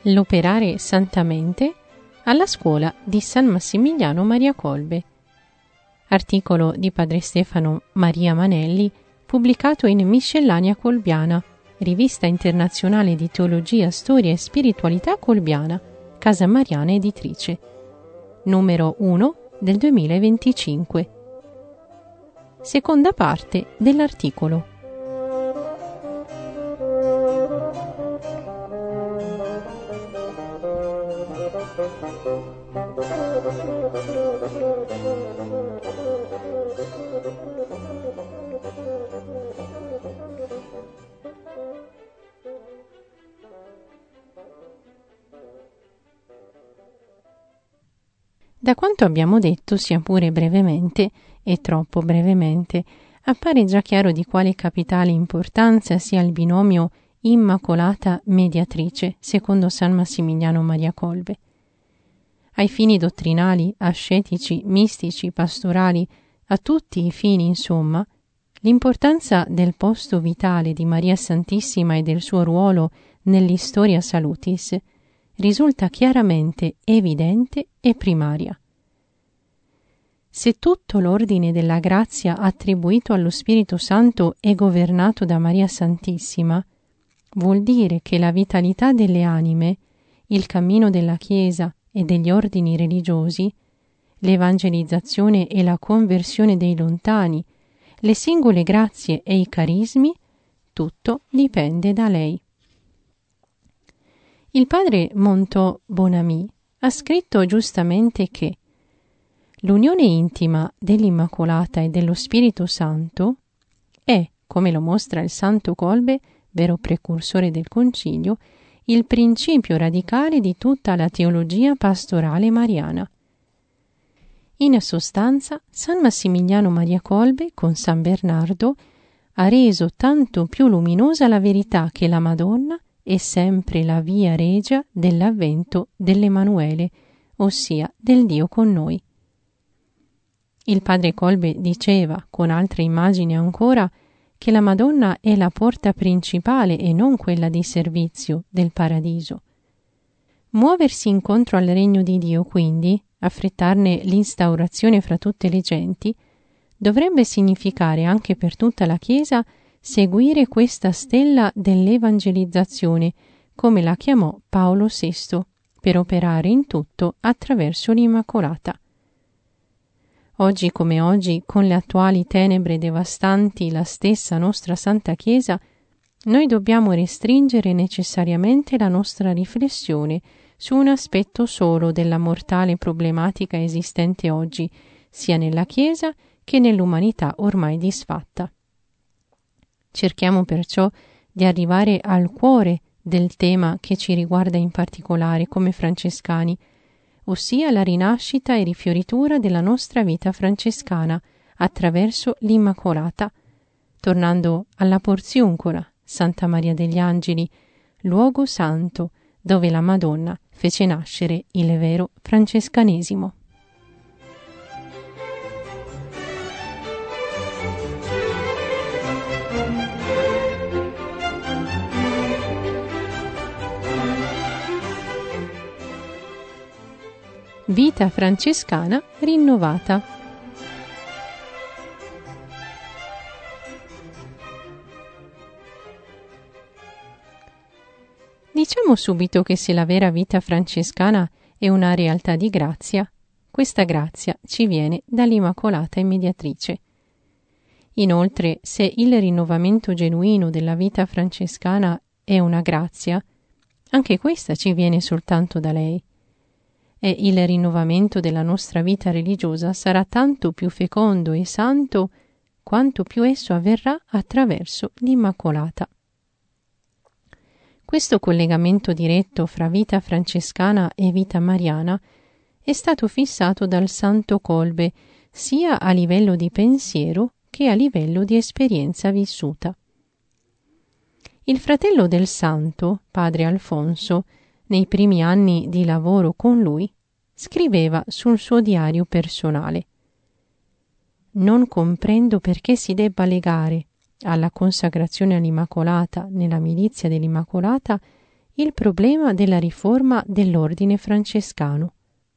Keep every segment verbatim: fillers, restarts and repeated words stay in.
L'operare santamente alla scuola di San Massimiliano Maria Colbe. Articolo di Padre Stefano Maria Manelli, pubblicato in Miscellanea Colbiana, rivista internazionale di teologia, storia e spiritualità colbiana, Casa Mariana Editrice, numero uno del duemilaventicinque. Seconda parte dell'articolo. Da quanto abbiamo detto, sia pure brevemente, e troppo brevemente, appare già chiaro di quale capitale importanza sia il binomio Immacolata Mediatrice, secondo San Massimiliano Maria Colbe. Ai fini dottrinali, ascetici, mistici, pastorali, a tutti i fini, insomma, l'importanza del posto vitale di Maria Santissima e del suo ruolo nell'Historia Salutis risulta chiaramente evidente e primaria. Se tutto l'ordine della grazia attribuito allo Spirito Santo è governato da Maria Santissima, vuol dire che la vitalità delle anime, il cammino della Chiesa e degli ordini religiosi, l'evangelizzazione e la conversione dei lontani, le singole grazie e i carismi, tutto dipende da lei. Il padre Montaut Bonamy ha scritto giustamente che l'unione intima dell'Immacolata e dello Spirito Santo è, come lo mostra il Santo Colbe, vero precursore del Concilio, il principio radicale di tutta la teologia pastorale mariana. In sostanza, San Massimiliano Maria Colbe, con San Bernardo, ha reso tanto più luminosa la verità che la Madonna è sempre la via regia dell'avvento dell'Emanuele, ossia del Dio con noi. Il padre Colbe diceva, con altre immagini ancora, che la Madonna è la porta principale e non quella di servizio del paradiso. Muoversi incontro al regno di Dio, quindi, affrettarne l'instaurazione fra tutte le genti, dovrebbe significare anche per tutta la Chiesa seguire questa stella dell'evangelizzazione, come la chiamò Paolo sesto, per operare in tutto attraverso l'Immacolata. Oggi come oggi, con le attuali tenebre devastanti la stessa nostra Santa Chiesa, noi dobbiamo restringere necessariamente la nostra riflessione su un aspetto solo della mortale problematica esistente oggi, sia nella Chiesa che nell'umanità ormai disfatta. Cerchiamo perciò di arrivare al cuore del tema che ci riguarda in particolare come francescani, ossia la rinascita e rifioritura della nostra vita francescana attraverso l'Immacolata, tornando alla Porziuncola, Santa Maria degli Angeli, luogo santo dove la Madonna fece nascere il vero francescanesimo. Vita francescana rinnovata. Diciamo subito che se la vera vita francescana è una realtà di grazia, questa grazia ci viene dall'Immacolata e Mediatrice. Inoltre, se il rinnovamento genuino della vita francescana è una grazia, anche questa ci viene soltanto da lei. E il rinnovamento della nostra vita religiosa sarà tanto più fecondo e santo quanto più esso avverrà attraverso l'Immacolata. Questo collegamento diretto fra vita francescana e vita mariana è stato fissato dal Santo Colbe sia a livello di pensiero che a livello di esperienza vissuta. Il fratello del Santo, padre Alfonso, nei primi anni di lavoro con lui, scriveva sul suo diario personale: «Non comprendo perché si debba legare alla consacrazione all'Immacolata nella milizia dell'Immacolata il problema della riforma dell'ordine francescano.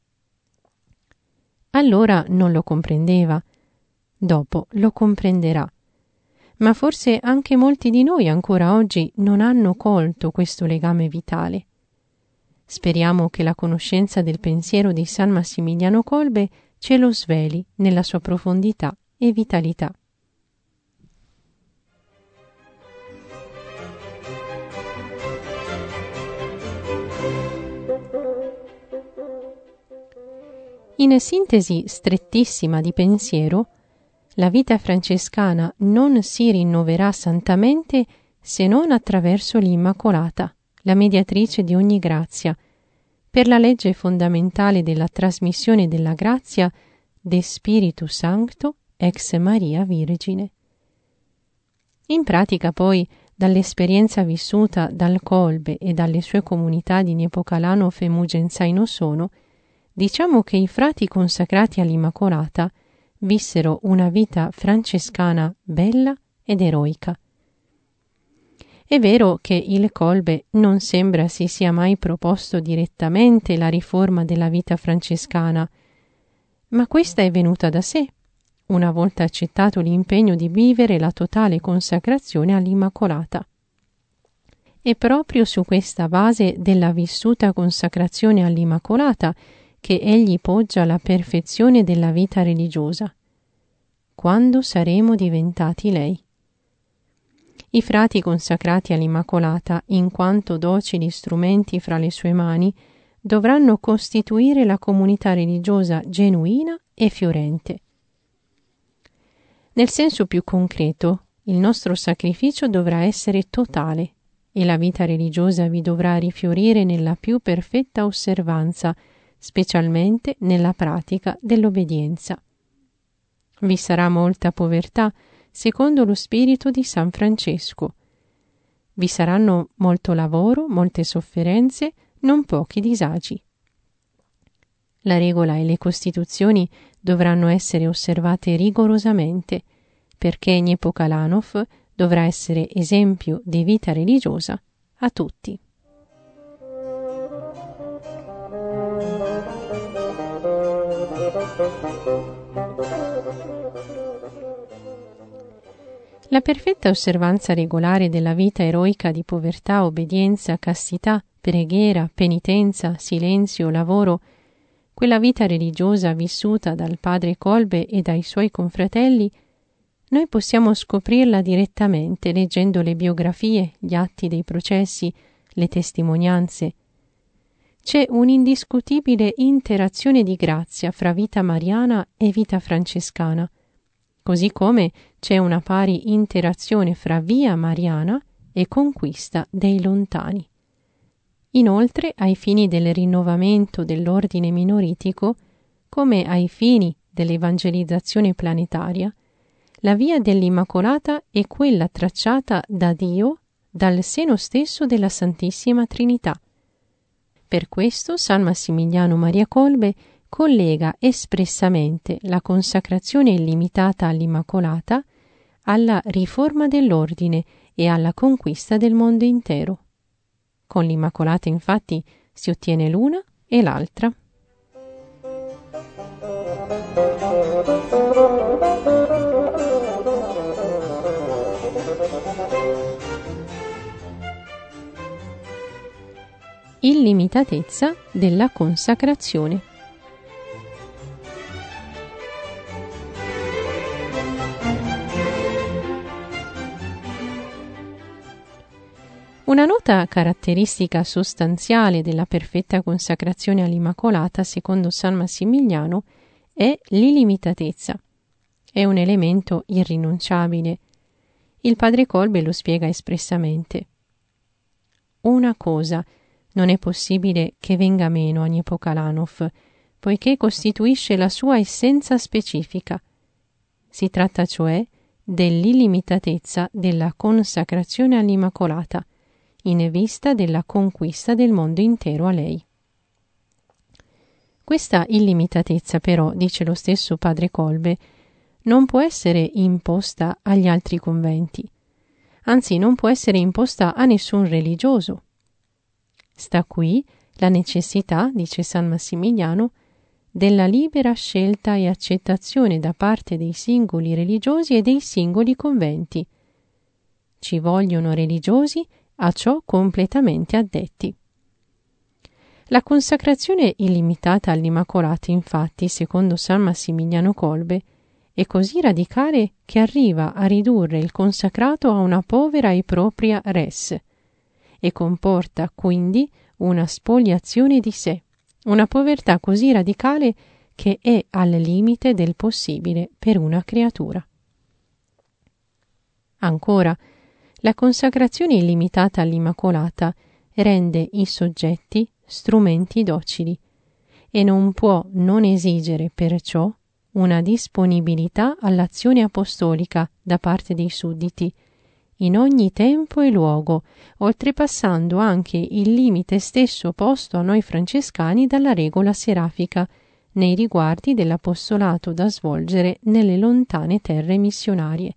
Allora non lo comprendeva, dopo lo comprenderà. Ma forse anche molti di noi ancora oggi non hanno colto questo legame vitale. Speriamo che la conoscenza del pensiero di San Massimiliano Kolbe ce lo sveli nella sua profondità e vitalità. In sintesi strettissima di pensiero, la vita francescana non si rinnoverà santamente se non attraverso l'Immacolata, la mediatrice di ogni grazia, per la legge fondamentale della trasmissione della grazia de Spiritu Sancto ex Maria Virgine. In pratica poi, dall'esperienza vissuta dal Kolbe e dalle sue comunità di Niepokalanów e Mugenzaino Sono, diciamo che i frati consacrati all'Immacolata vissero una vita francescana bella ed eroica. È vero che il Kolbe non sembra si sia mai proposto direttamente la riforma della vita francescana, ma questa è venuta da sé, una volta accettato l'impegno di vivere la totale consacrazione all'Immacolata. È proprio su questa base della vissuta consacrazione all'Immacolata che egli poggia la perfezione della vita religiosa. Quando saremo diventati lei? I frati consacrati all'Immacolata, in quanto docili strumenti fra le sue mani, dovranno costituire la comunità religiosa genuina e fiorente. Nel senso più concreto, il nostro sacrificio dovrà essere totale e la vita religiosa vi dovrà rifiorire nella più perfetta osservanza, specialmente nella pratica dell'obbedienza. Vi sarà molta povertà, secondo lo spirito di San Francesco. Vi saranno molto lavoro, molte sofferenze, non pochi disagi. La regola e le costituzioni dovranno essere osservate rigorosamente, perché Niepokalanów dovrà essere esempio di vita religiosa a tutti. La perfetta osservanza regolare della vita eroica di povertà, obbedienza, castità, preghiera, penitenza, silenzio, lavoro, quella vita religiosa vissuta dal padre Kolbe e dai suoi confratelli, noi possiamo scoprirla direttamente leggendo le biografie, gli atti dei processi, le testimonianze. C'è un'indiscutibile interazione di grazia fra vita mariana e vita francescana, così come c'è una pari interazione fra via mariana e conquista dei lontani. Inoltre, ai fini del rinnovamento dell'ordine minoritico, come ai fini dell'evangelizzazione planetaria, la via dell'Immacolata è quella tracciata da Dio dal seno stesso della Santissima Trinità. Per questo San Massimiliano Maria Kolbe collega espressamente la consacrazione illimitata all'Immacolata alla riforma dell'ordine e alla conquista del mondo intero. Con l'Immacolata, infatti, si ottiene l'una e l'altra. Illimitatezza della consacrazione. Una nota caratteristica sostanziale della perfetta consacrazione all'Immacolata, secondo San Massimiliano, è l'illimitatezza. È un elemento irrinunciabile. Il padre Kolbe lo spiega espressamente. Una cosa non è possibile che venga meno a Niepokalanów, poiché costituisce la sua essenza specifica. Si tratta cioè dell'illimitatezza della consacrazione all'Immacolata, in vista della conquista del mondo intero a lei. Questa illimitatezza, però, dice lo stesso padre Kolbe, non può essere imposta agli altri conventi, anzi non può essere imposta a nessun religioso. Sta qui la necessità, dice San Massimiliano, della libera scelta e accettazione da parte dei singoli religiosi e dei singoli conventi. Ci vogliono religiosi a ciò completamente addetti. La consacrazione illimitata all'Immacolata, infatti, secondo San Massimiliano Kolbe, è così radicale che arriva a ridurre il consacrato a una povera e propria res e comporta quindi una spoliazione di sé, una povertà così radicale che è al limite del possibile per una creatura. Ancora, la consacrazione illimitata all'Immacolata rende i soggetti strumenti docili e non può non esigere perciò una disponibilità all'azione apostolica da parte dei sudditi in ogni tempo e luogo, oltrepassando anche il limite stesso posto a noi francescani dalla regola serafica nei riguardi dell'apostolato da svolgere nelle lontane terre missionarie.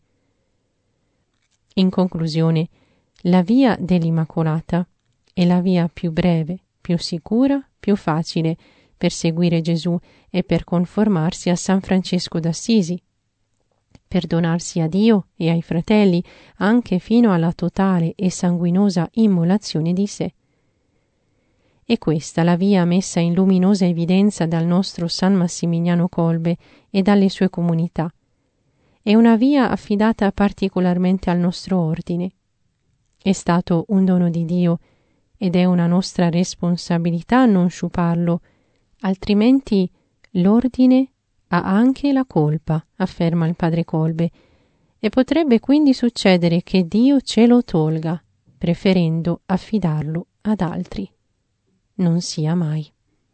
In conclusione, la via dell'Immacolata è la via più breve, più sicura, più facile per seguire Gesù e per conformarsi a San Francesco d'Assisi, per donarsi a Dio e ai fratelli anche fino alla totale e sanguinosa immolazione di sé. E questa la via messa in luminosa evidenza dal nostro San Massimiliano Kolbe e dalle sue comunità. È una via affidata particolarmente al nostro ordine. È stato un dono di Dio ed è una nostra responsabilità non sciuparlo, altrimenti l'ordine ha anche la colpa, afferma il padre Kolbe, e potrebbe quindi succedere che Dio ce lo tolga, preferendo affidarlo ad altri. Non sia mai.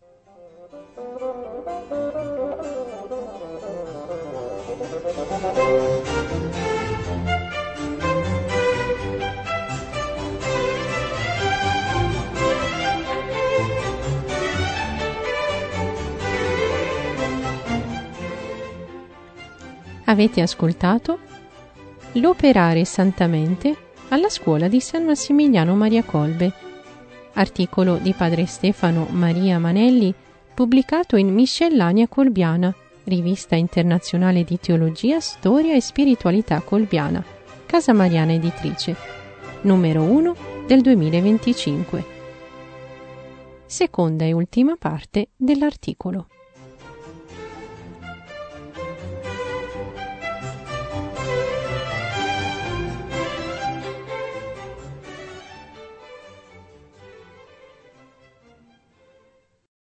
Avete ascoltato L'operare santamente alla scuola di San Massimiliano Maria Kolbe, articolo di padre Stefano Maria Manelli, pubblicato in Miscellanea Kolbiana, rivista internazionale di teologia, storia e spiritualità kolbiana, Casa Mariana Editrice, numero uno del duemilaventicinque. Seconda e ultima parte dell'articolo.